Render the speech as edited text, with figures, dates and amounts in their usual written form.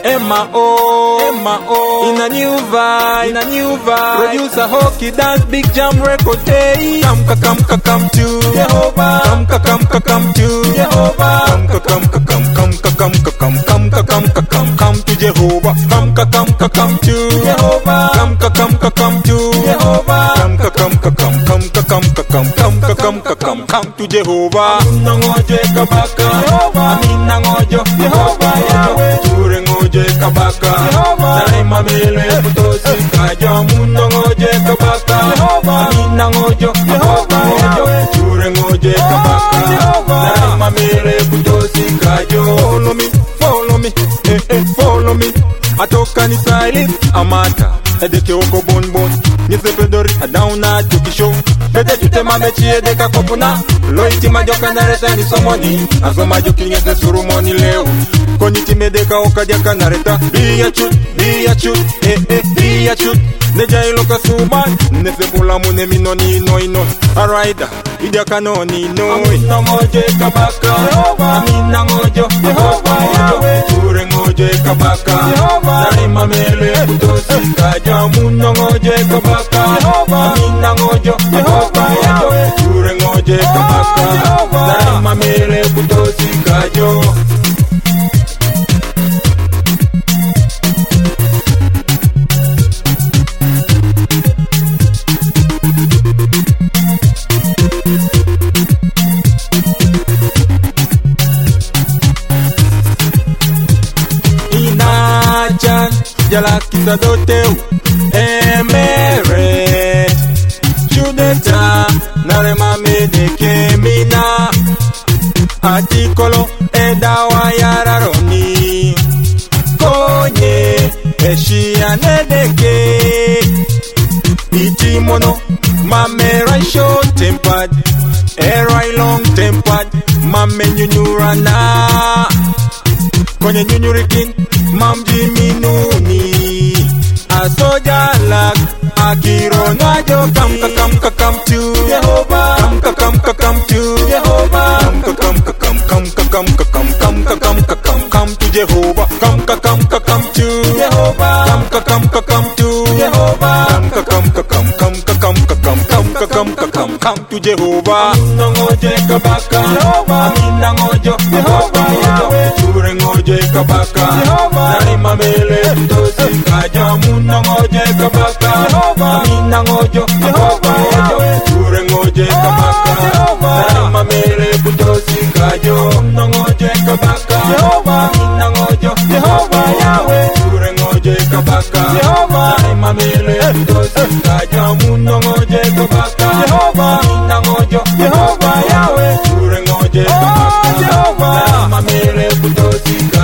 M.O. in a new vibe, producer Hockey dance big jam record day. Come to Jehovah, come to Jehovah, come to Jehovah, come to Jehovah, come to Jehovah, come to Jehovah. Nangoje kabaka, amina ngojo Jehovah Yahweh. Ture ngoje kabaka, Salema mele kutosi kaja. Muno ngoje kabaka, amina ngojo Jehovah Yahweh. Ture ngoje kabaka, Salema mele kutosi kaja. Follow me, atoka ni silent amata. Edeke oko bon Nise pedori adauna tukisho. Bete chute mamechi edeka kopuna. Loiti majoka nareta ni somoni. Aso majoki ngete surumoni leo. Koniti medeka okadiaka nareta. Be a chut, be a chut. Neja iloka suban. Nese pula mune mino ni no. A rider, idaka no ni no. Amina ngoje kabaka, amina ngojo Jehovah Yahweh. Ture ngoje kabaka, Salema mele kutosi kaja. Muno ngoje kabaka, amina ngojo Jehovah Yahweh. Ture ngoje kabaka, Salema mele kutosi kaja. Jala kisa doteu emeret Judeta narema medeke mina Atikolo edawa yararoni Konye eshia nedeke Itimono mame raisho tempad Erai long tempad mame nyunyurana Konye nyunyurikin mam jiminuni Asoja lak akiro najo. Come to Jehovah, come to Jehovah, come to Jehovah, come to Jehovah, come to Jehovah, come to Jehovah. Nangoje kabaka, amina ngojo Jehovah Yahweh. Ture ngoje kabaka, Salema mele kutosi kaja. Muno ngoje kabaka, amina ngojo Jehovah Yahweh. Ture ngoje kabaka, Salema mele kutosi kaja. Muno ngoje kabaka, amina ngojo Jehovah Yahweh. Ture ngoje kabaka, Salema mele kutosi kaja. Muno ngoje kabaka, amina ngojo Jehovah Yahweh. Ture ngoje kabaka, Salema mele kutosi kaja.